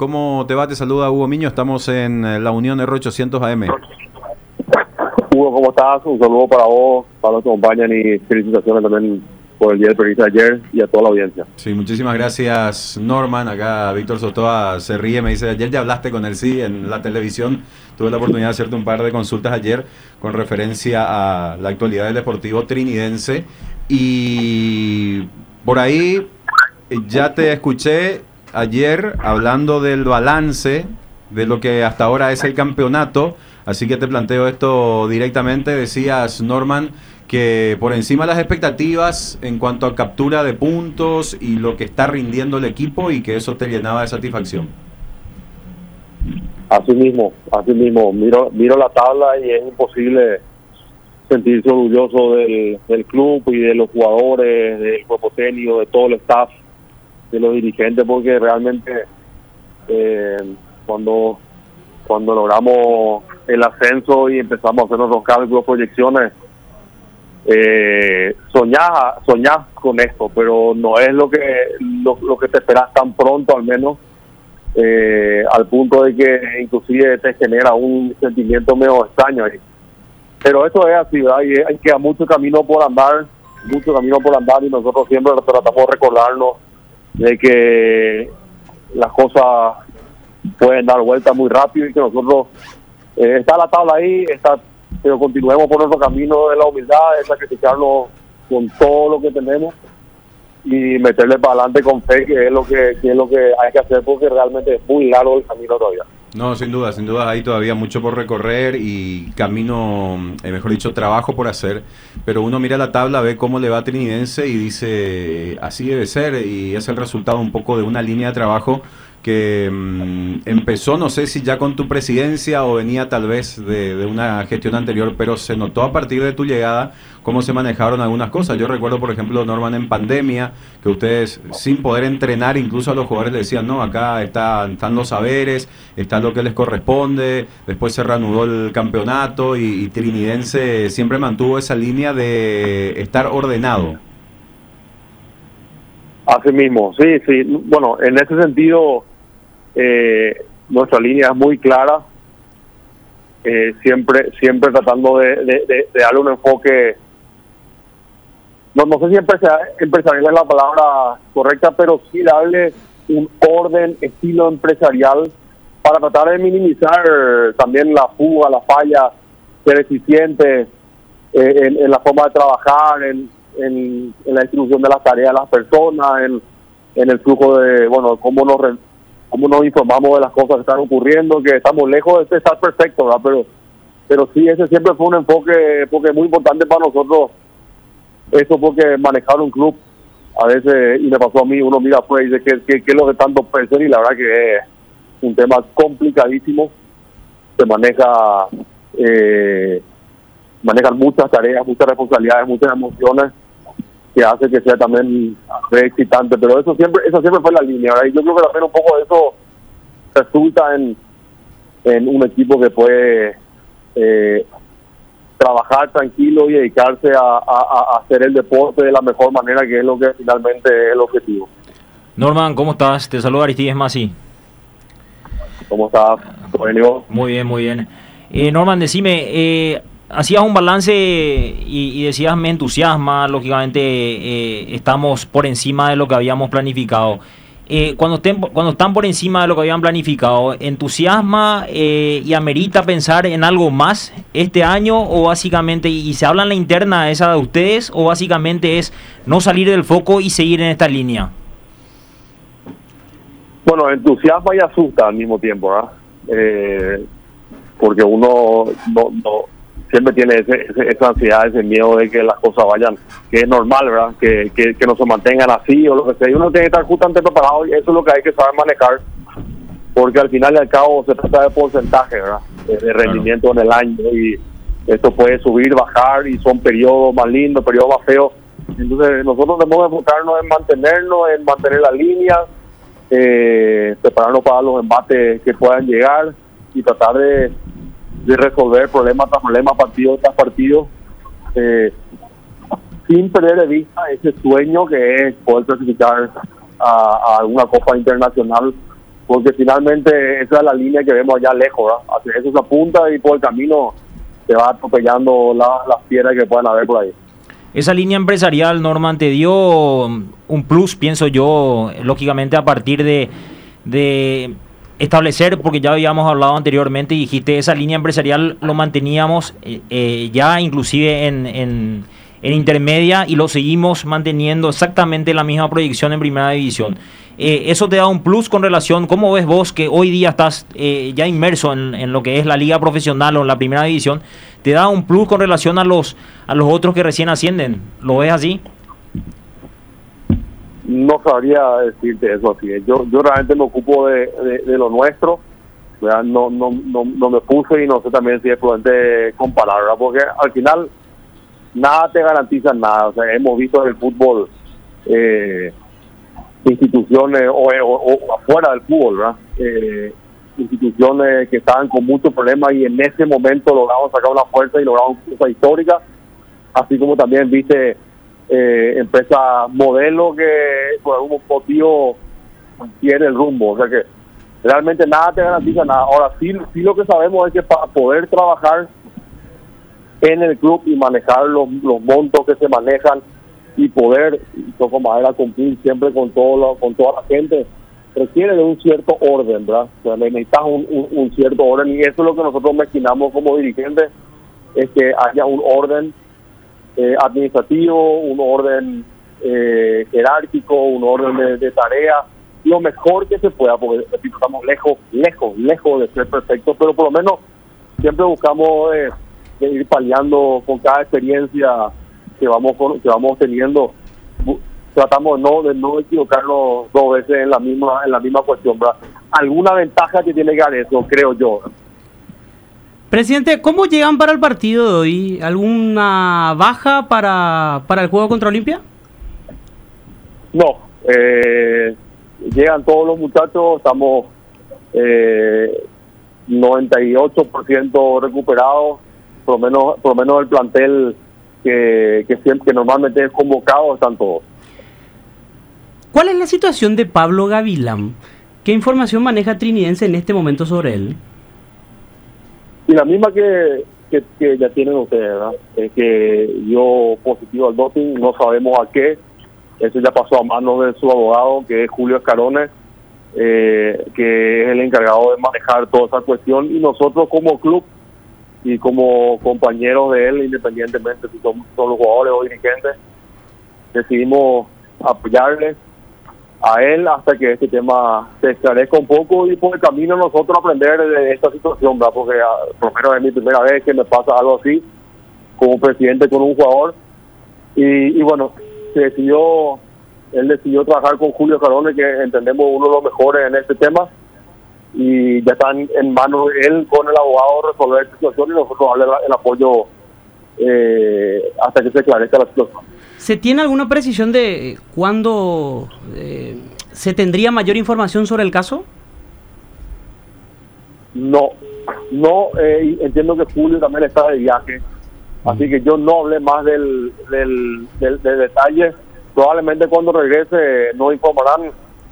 ¿Cómo te va? Te saluda Hugo Miño. Estamos en la Unión R800 AM. Hugo, ¿cómo estás? Un saludo para vos, para los que acompañan y felicitaciones también por el Día del Periodista de ayer y a toda la audiencia. Sí, muchísimas gracias, Norman. Acá Víctor Sotoa se ríe, me dice, ayer ya hablaste con él, sí, en la televisión. Tuve la oportunidad de hacerte un par de consultas ayer con referencia a la actualidad del Deportivo Trinidense. Y por ahí ya te escuché ayer hablando del balance de lo que hasta ahora es el campeonato. Así que te planteo esto directamente. Decías, Norman, que por encima de las expectativas en cuanto a captura de puntos y lo que está rindiendo el equipo, y que eso te llenaba de satisfacción. Así mismo. Miro la tabla y es imposible sentirse orgulloso del club y de los jugadores, del cuerpo técnico, de todo el staff, de los dirigentes, porque realmente cuando logramos el ascenso y empezamos a hacer nuestros cálculos, proyecciones, soñás con esto, pero no es lo que te esperas tan pronto, al menos al punto de que inclusive te genera un sentimiento medio extraño ahí. Pero esto es así, ¿verdad? Y hay que mucho camino por andar, y nosotros siempre tratamos de recordarnos de que las cosas pueden dar vuelta muy rápido y que nosotros está la tabla ahí, pero continuemos por nuestro camino de la humildad, de sacrificarnos con todo lo que tenemos y meterle para adelante con fe, que es lo que hay que hacer, porque realmente es muy largo el camino todavía. No, sin duda, hay todavía mucho por recorrer y camino, mejor dicho, trabajo por hacer, pero uno mira la tabla, ve cómo le va a Trinidense y dice, así debe ser, y es el resultado un poco de una línea de trabajo que empezó, no sé si ya con tu presidencia o venía tal vez de una gestión anterior, pero se notó a partir de tu llegada cómo se manejaron algunas cosas. Yo recuerdo, por ejemplo, Norman, en pandemia, que ustedes sin poder entrenar, incluso a los jugadores le decían, no, acá están los saberes, está lo que les corresponde. Después se reanudó el campeonato y Trinidense siempre mantuvo esa línea de estar ordenado. Así mismo, sí. Bueno, en ese sentido, nuestra línea es muy clara, siempre tratando de darle un enfoque, no sé si empresarial es la palabra correcta, pero sí darle un orden, estilo empresarial, para tratar de minimizar también la fuga, la falla, ser eficiente en la forma de trabajar, en la distribución de las tareas de las personas, en el flujo de, cómo nos informamos de las cosas que están ocurriendo, que estamos lejos de estar perfectos, ¿verdad? Pero sí, ese siempre fue un enfoque, porque es muy importante para nosotros eso, porque manejar un club, a veces, y me pasó a mí, uno mira afuera y dice que es lo que tanto puede ser, y la verdad que es un tema complicadísimo. Se manejan muchas tareas, muchas responsabilidades, muchas emociones, que hace que sea también excitante, pero eso siempre fue la línea, ¿verdad? Y yo creo que también un poco de eso resulta en un equipo que puede trabajar tranquilo y dedicarse a hacer el deporte de la mejor manera, que es lo que finalmente es el objetivo. Norman, ¿cómo estás? Te saluda Aristides Masi. ¿Cómo estás? Bueno. Muy bien. Norman, decime, hacías un balance y decías, me entusiasma, lógicamente estamos por encima de lo que habíamos planificado. Cuando están por encima de lo que habían planificado, ¿entusiasma y amerita pensar en algo más este año, o básicamente, y se habla en la interna esa de ustedes, o básicamente es no salir del foco y seguir en esta línea? Bueno, entusiasma y asusta al mismo tiempo, ¿verdad? Porque uno no siempre tiene esa ansiedad, ese miedo de que las cosas vayan, que es normal, ¿verdad? Que no se mantengan así o lo que sea. Y uno tiene que estar justamente preparado, y eso es lo que hay que saber manejar, porque al final y al cabo se trata de porcentaje, ¿verdad? De rendimiento en el año, y esto puede subir, bajar, y son periodos más lindos, periodos más feos. Entonces nosotros debemos enfocarnos en mantener la línea, prepararnos para los embates que puedan llegar y tratar de resolver problema tras problema, partido tras partido, sin perder de vista ese sueño que es poder clasificar a alguna copa internacional, porque finalmente esa es la línea que vemos allá lejos, ¿verdad? Hacia eso se apunta y por el camino se va atropellando las piedras que puedan haber por ahí. Esa línea empresarial, Norman, te dio un plus, pienso yo, lógicamente a partir de establecer, porque ya habíamos hablado anteriormente y dijiste, esa línea empresarial lo manteníamos ya inclusive en intermedia y lo seguimos manteniendo exactamente la misma proyección en primera división. Eso te da un plus con relación, ¿cómo ves vos que hoy día estás ya inmerso en lo que es la liga profesional o en la primera división? ¿Te da un plus con relación a los otros que recién ascienden? ¿Lo ves así? No sabría decirte eso así. Yo realmente me ocupo de lo nuestro, ¿verdad? No me puse y no sé también si es prudente comparar, ¿verdad? Porque al final nada te garantiza nada. O sea, hemos visto en el fútbol instituciones o afuera del fútbol, ¿verdad? Instituciones que estaban con muchos problemas y en ese momento logramos sacar una fuerza y logramos una cosa histórica, así como también viste empresa modelo que por algún motivo tiene el rumbo. O sea que realmente nada te garantiza nada. Ahora sí lo que sabemos es que para poder trabajar en el club y manejar los montos que se manejan y poder, toco madera, cumplir siempre con toda la gente, requiere de un cierto orden, ¿verdad? O sea, necesitas un cierto orden, y eso es lo que nosotros mezquinamos como dirigentes, es que haya un orden administrativo, un orden jerárquico, un orden de tarea, lo mejor que se pueda, porque estamos lejos de ser perfectos, pero por lo menos siempre buscamos de ir paliando con cada experiencia que vamos teniendo. Tratamos de no equivocarnos dos veces en la misma cuestión, ¿verdad? Alguna ventaja que tiene que dar eso, creo yo. Presidente, ¿cómo llegan para el partido de hoy? ¿Alguna baja para el juego contra Olimpia? No, llegan todos los muchachos, estamos 98% recuperados, por lo menos el plantel que normalmente es convocado, están todos. ¿Cuál es la situación de Pablo Gavilán? ¿Qué información maneja Trinidense en este momento sobre él? Y la misma que ya tienen ustedes, ¿verdad? Es que dio positivo al doping, no sabemos a qué. Eso ya pasó a manos de su abogado, que es Julio Escarone, que es el encargado de manejar toda esa cuestión. Y nosotros como club y como compañeros de él, independientemente si son los jugadores o dirigentes, decidimos apoyarle a él hasta que este tema se esclarezca un poco y por el camino nosotros aprender de esta situación, ¿verdad? Porque por lo menos es mi primera vez que me pasa algo así como presidente con un jugador y bueno, él decidió trabajar con Julio Carone, que entendemos uno de los mejores en este tema, y ya están en manos de él con el abogado resolver esta situación y nosotros darle el apoyo hasta que se esclarezca la situación. ¿Se tiene alguna precisión de cuándo se tendría mayor información sobre el caso? No, entiendo que Julio también está de viaje, así que yo no hablé más del detalle. Probablemente cuando regrese nos informarán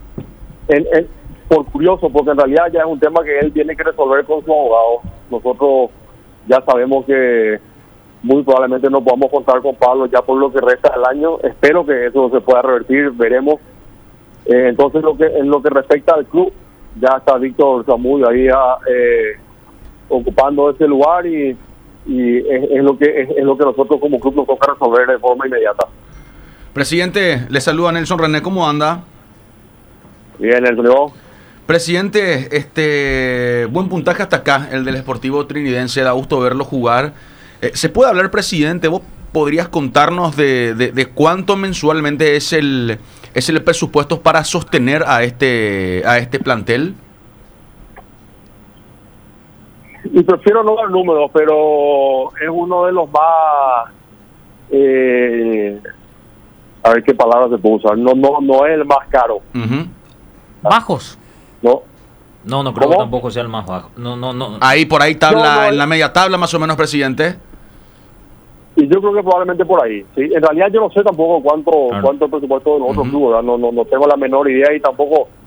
por curioso, porque en realidad ya es un tema que él tiene que resolver con su abogado. Nosotros ya sabemos que muy probablemente no podamos contar con Pablo ya por lo que resta del año. Espero que eso se pueda revertir, veremos. Entonces, en lo que respecta al club, ya está Víctor Zamudio ahí ocupando ese lugar y es lo que nosotros como club nos toca resolver de forma inmediata. Presidente, le saluda Nelson René, ¿cómo anda? Bien, Nelson. Presidente, buen puntaje hasta acá, el del Sportivo Trinidense, da gusto verlo jugar. ¿Se puede hablar, presidente? ¿Vos podrías contarnos de cuánto mensualmente es el presupuesto para sostener a este plantel? Y prefiero no dar números, pero es uno de los más... a ver qué palabra se puede usar. No es el más caro. Uh-huh. ¿Bajos? No creo que tampoco sea el más bajo. No. Ahí por ahí en la media tabla más o menos, presidente. Y yo creo que probablemente por ahí. Sí, en realidad yo no sé tampoco cuánto es el presupuesto de los otros clubes, ¿verdad? No tengo la menor idea y tampoco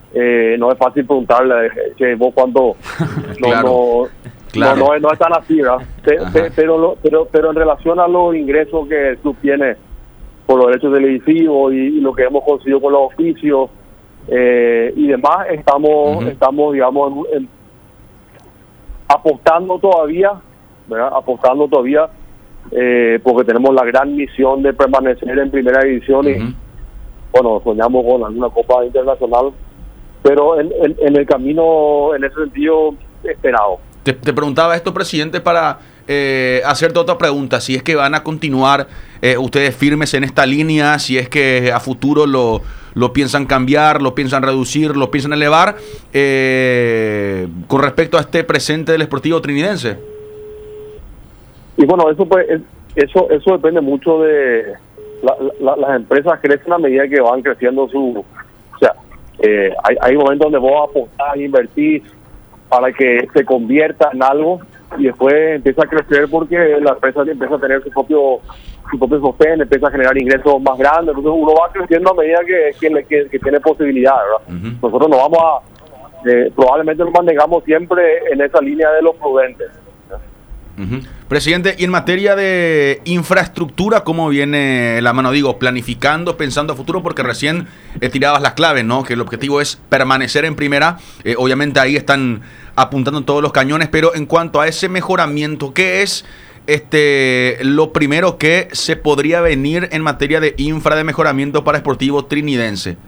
no es fácil preguntarle que vos cuánto Claro. no es tan así, ¿verdad? Pero en relación a los ingresos que el club tiene por los derechos televisivos y lo que hemos conseguido con los oficios y demás, estamos digamos apostando todavía, ¿verdad? Apostando todavía porque tenemos la gran misión de permanecer en primera división y bueno, soñamos con alguna copa internacional, pero en el camino, en ese sentido, esperado. Te preguntaba esto, presidente, para hacerte otra pregunta. Si es que van a continuar ustedes firmes en esta línea, si es que a futuro lo piensan cambiar, lo piensan reducir, lo piensan elevar, con respecto a este presente del Sportivo Trinidense. Y bueno, eso depende mucho de... las empresas crecen a medida que van creciendo o sea, hay momentos donde vos apostás, invertís para que se convierta en algo y después empieza a crecer porque la empresa empieza a tener su propio sostén, empieza a generar ingresos más grandes, entonces uno va creciendo a medida que tiene posibilidades, ¿verdad? Nosotros nos vamos probablemente nos mantengamos siempre en esa línea de los prudentes. Presidente, y en materia de infraestructura, ¿cómo viene la mano? Digo, planificando, pensando a futuro, porque recién tirabas las claves, ¿no? Que el objetivo es permanecer en primera. Obviamente ahí están apuntando todos los cañones, pero en cuanto a ese mejoramiento, ¿qué es lo primero que se podría venir en materia de infra de mejoramiento para Sportivo Trinidense?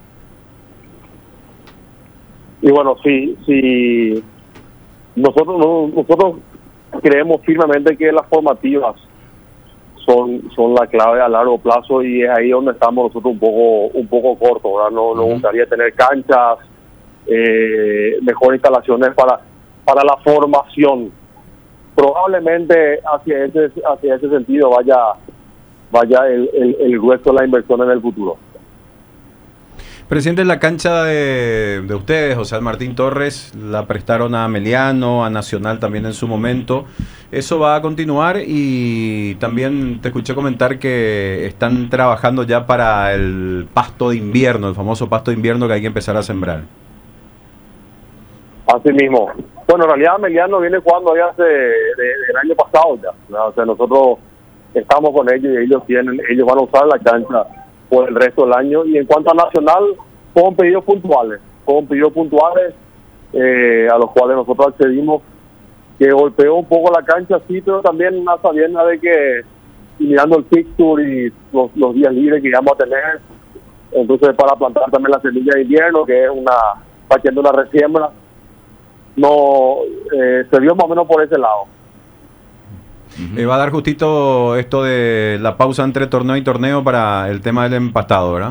Y bueno, sí, nosotros creemos firmemente que las formativas son la clave a largo plazo y es ahí donde estamos nosotros un poco cortos, ¿verdad? Nos gustaría tener canchas, mejores instalaciones para la formación. Probablemente hacia ese sentido vaya el grueso de la inversión en el futuro. Presidente, la cancha de ustedes, José Martín Torres, la prestaron a Meliano, a Nacional también en su momento. ¿Eso va a continuar? Y también te escuché comentar que están trabajando ya para el pasto de invierno, el famoso pasto de invierno que hay que empezar a sembrar. Así mismo. Bueno, en realidad Meliano viene jugando ya del año pasado ya, ¿no? O sea, nosotros estamos con ellos y ellos van a usar la cancha por el resto del año. Y en cuanto a Nacional, fueron pedidos puntuales a los cuales nosotros accedimos, que golpeó un poco la cancha, sí, pero también una sabienda de que, y mirando el fixture y los días libres que vamos a tener, entonces para plantar también la semilla de invierno, que es haciendo una resiembra, se vio más o menos por ese lado. Va a dar justito esto de la pausa entre torneo y torneo para el tema del empastado, ¿verdad?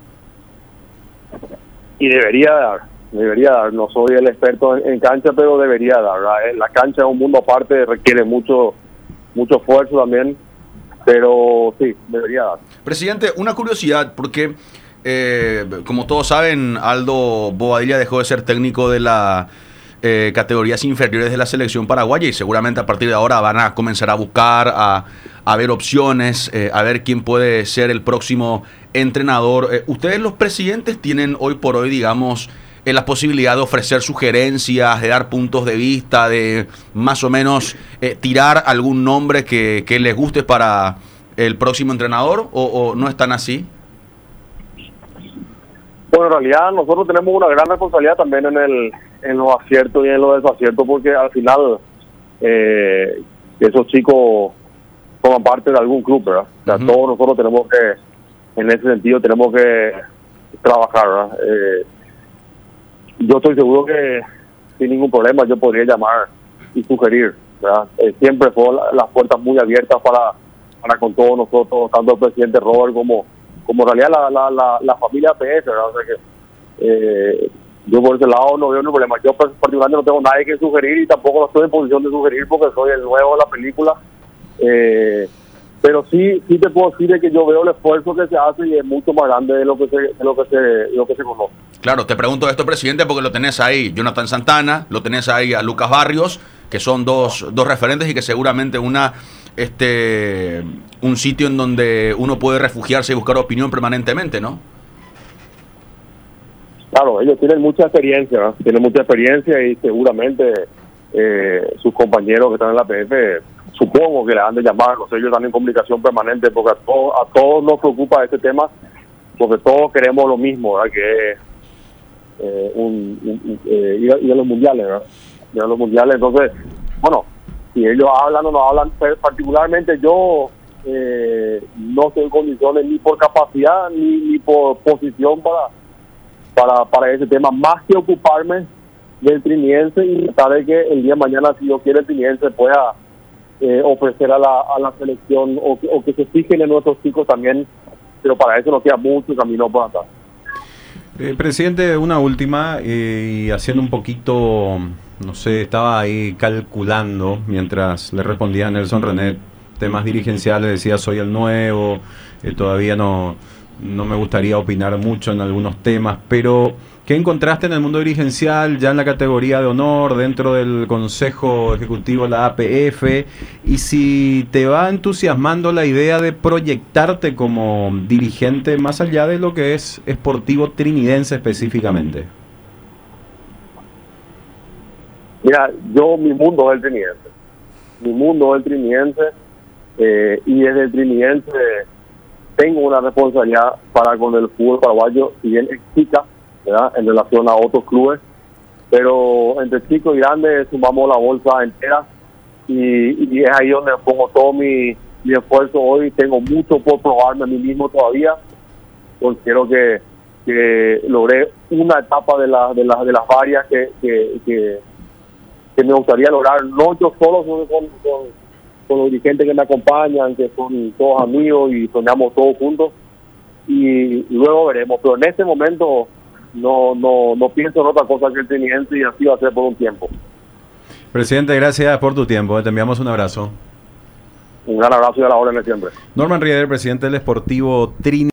Y debería dar. No soy el experto en cancha, pero debería dar, ¿verdad? La cancha es un mundo aparte, requiere mucho esfuerzo también, pero sí, debería dar. Presidente, una curiosidad, porque como todos saben, Aldo Bobadilla dejó de ser técnico de la categorías inferiores de la selección paraguaya y seguramente a partir de ahora van a comenzar a buscar, a ver opciones, a ver quién puede ser el próximo entrenador. Ustedes los presidentes tienen hoy por hoy, digamos, la posibilidad de ofrecer sugerencias, de dar puntos de vista, de más o menos tirar algún nombre que les guste para el próximo entrenador, o no es tan así. Bueno, en realidad nosotros tenemos una gran responsabilidad también en los aciertos y en los desaciertos, porque al final esos chicos forman parte de algún club, ¿verdad? O sea, todos nosotros tenemos que, en ese sentido, tenemos que trabajar, ¿verdad? Yo estoy seguro que sin ningún problema yo podría llamar y sugerir, ¿verdad? Siempre fueron las puertas muy abiertas para con todos nosotros, tanto el presidente Robert como en realidad la familia PS, ¿verdad? O sea que yo por ese lado no veo ningún problema. Yo particularmente no tengo nadie que sugerir y tampoco no estoy en posición de sugerir porque soy el nuevo de la película. Pero sí te puedo decir de que yo veo el esfuerzo que se hace y es mucho más grande de lo que se conoce. Claro, te pregunto esto, presidente, porque lo tenés ahí Jonathan Santana, lo tenés ahí a Lucas Barrios, que son dos referentes y que seguramente un sitio en donde uno puede refugiarse y buscar opinión permanentemente, ¿no? Claro, ellos tienen mucha experiencia, ¿no? Tienen mucha experiencia y seguramente sus compañeros que están en la PF, supongo que le han de llamar, no sé, ellos están en comunicación permanente porque a todos nos preocupa este tema, porque todos queremos lo mismo, ¿verdad? Que es ir a los mundiales, ¿verdad? Ir a los mundiales. Entonces, bueno, si ellos hablan o no hablan, particularmente yo no estoy en condiciones ni por capacidad ni por posición para ese tema, más que ocuparme del triniense y tratar de que el día de mañana, si yo quiero, el triniense pueda ofrecer a la selección o que se fijen en nuestros chicos también, pero para eso nos queda mucho camino por atrás. Presidente, una última, y haciendo un poquito, no sé, estaba ahí calculando mientras le respondía a Nelson René temas dirigenciales, decía soy el nuevo, todavía no me gustaría opinar mucho en algunos temas, pero ¿qué encontraste en el mundo dirigencial, ya en la categoría de honor, dentro del Consejo Ejecutivo, la APF? Y si te va entusiasmando la idea de proyectarte como dirigente más allá de lo que es Sportivo Trinidense específicamente. Mira, mi mundo es el trinidense. Mi mundo es el trinidense y desde el trinidense tengo una responsabilidad para con el fútbol paraguayo, si bien es chica, ¿verdad?, en relación a otros clubes, pero entre chicos y grandes sumamos la bolsa entera y es ahí donde pongo todo mi esfuerzo hoy. Tengo mucho por probarme a mí mismo todavía. Considero que logré una etapa de las varias que me gustaría lograr, no yo solo, sino con los dirigentes que me acompañan, que son todos amigos y soñamos todos juntos, y luego veremos, pero en este momento no pienso en otra cosa que el teniente, y así va a ser por un tiempo. Presidente, gracias por tu tiempo, te enviamos un abrazo. Un gran abrazo y a la orden de siempre. Norman Rieder, presidente del Sportivo Trinidad.